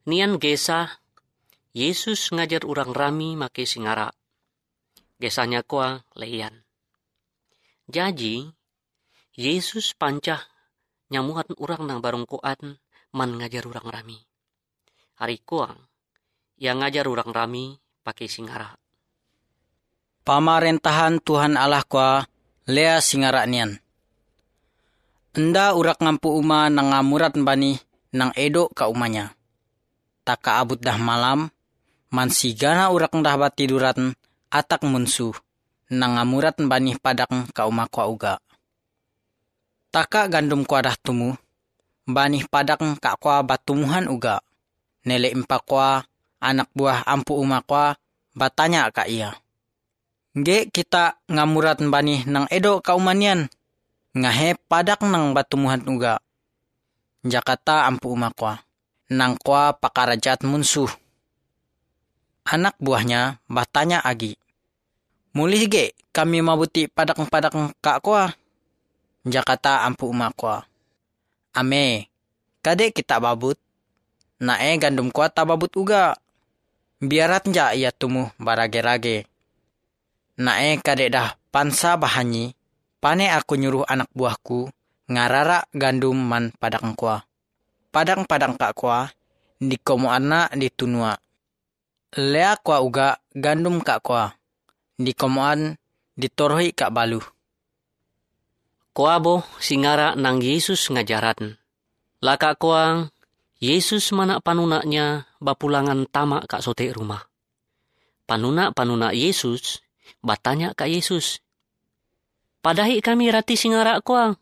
Nian gesah, Yesus ngajar urang rami make singara. Gesahnya kuah leyan. Jadi, Yesus pancah nyamuhat urang nang barungkuan man ngajar urang rami. Hari kuang, yang ngajar urang rami pakai singara. Pamarentahan Tuhan Allah kuah lea singara nian. Enda urak ngampu uma nang ngamurat bani nang edo ka umanya. Taka abut dah malam, man sigana urak dah batiduran atak munsuh, nang ngamurat bani padak ka uma kwa uga. Taka gandum kwa dah tumu, bani padak ka kwa batumuhan uga. Nele impa kwa anak buah ampu uma kwa batanya ka iya. Nge kita ngamurat bani nang edo ka umanian, ngahe padak nang batumuhan uga. Jakata ampu uma kwa. Nang kwa pakarajat munsuh. Anak buahnya batanya agi. Mulih ge kami mabuti padak-padak kak kwa. Jakata ampu uma kwa. Ame, kade kita babut. Nae gandum kwa tababut uga. Biarat nja ia tumuh barage-rage. Nae kade dah pansa bahanyi. Pane aku nyuruh anak buahku ngarara gandum man padak kwa. Padang-padang kak kwa, di komo anak di tunua. Lea kwa uga gandum kak kwa, di komoan ditorohi kak balu. Kwa bo singara nang Yesus ngajaran. Laka kuang, Yesus mana panunaknya bapulangan tamak kak sote rumah. Panunak Yesus batanya kak Yesus. Padahi kami rati singara kuang.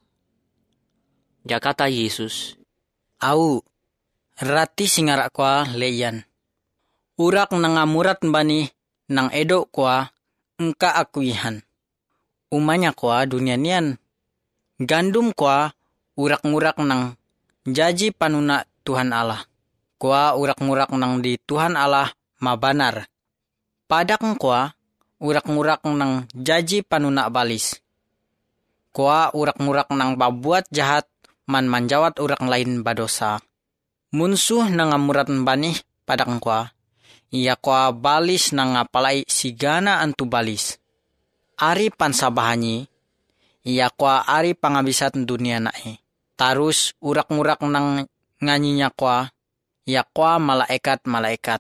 Jakata Yesus. Au, rati singara kwa leyan. Urak nang ngamurat bani nang edo kwa engka akuihan. Umanya kwa dunia nian. Gandum kwa urak-ngurak nang jaji panuna Tuhan Allah. Kwa urak-ngurak nang di Tuhan Allah mabanar. Padak kwa urak-ngurak nang jaji panuna balis. Kwa urak-ngurak nang babuat jahat man manjawat urak lain badosa. Munsuh nang ngamurat bani padak kwa. Ia kwa balis nang ngapalai sigana antu balis. Ari pansabahanyi. Ia kwa ari pangabisat dunia nae. Tarus urak-ngurak nang nganyinya kwa. Ia kwa malaikat-malaikat.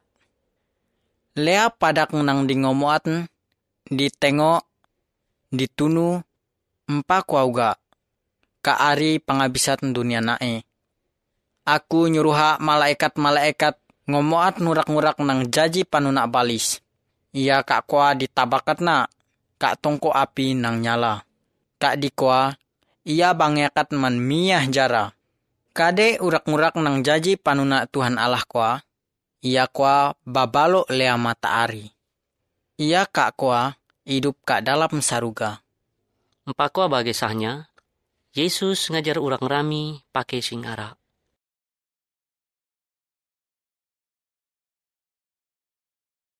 Lea padak nang dingomoat. Ditengok. Ditunu. Empa kwa uga. Kaari pangabisat dunia nae. Aku nyuruha malaikat-malaikat ngomoat ngurak-ngurak nang jaji panuna balis. Ia kak kwa ditabakat na, kak tongko api nang nyala. Kak di kwa, ia bangyakat man miyah jara. Kade urak-ngurak nang jaji panuna Tuhan Allah kwa, ia kwa babalo lea mataari. Ia kak kwa hidup kak dalam saruga. Empakwa bagesahnya, Yesus ngajar urang rami pakai singara.